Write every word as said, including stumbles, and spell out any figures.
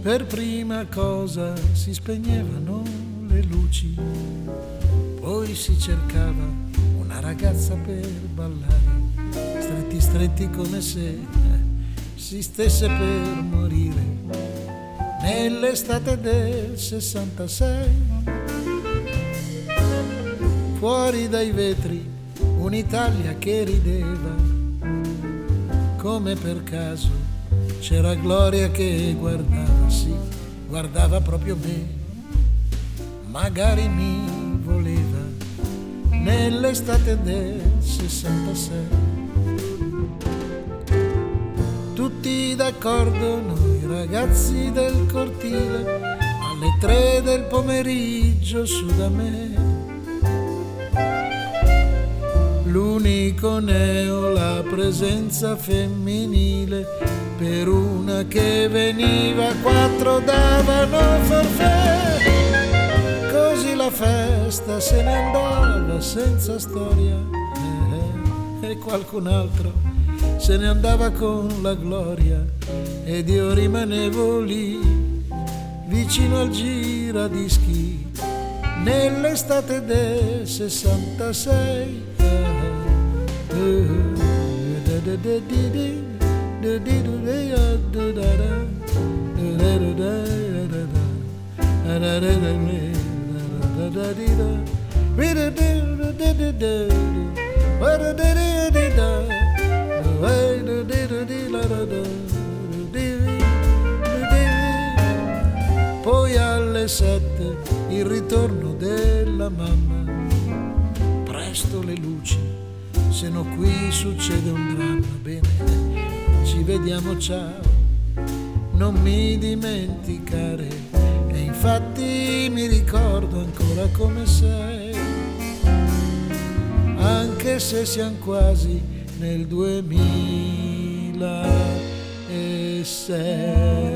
Per prima cosa si spegnevano le luci, poi si cercava una ragazza per ballare, stretti stretti come se si stesse per morire. Nell'estate del sessantasei, fuori dai vetri un'Italia che rideva, come per caso c'era Gloria che guardava, sì, guardava proprio me, magari mi voleva, nell'estate del sessantasei. Tutti d'accordo noi ragazzi del cortile, alle tre del pomeriggio su da me. L'unico neo, la presenza femminile, per una che veniva quattro davano forfè. Così la festa se ne andava senza storia, eh, e qualcun altro se ne andava con la gloria, ed io rimanevo lì vicino al giradischi nell'estate del sessantasei. Poi alle sette il ritorno della mamma, presto le luci, se no qui succede un dramma. Bene, ci vediamo, ciao, non mi dimenticare. E infatti mi ricordo ancora come sei, anche se siamo quasi nel duemilasei.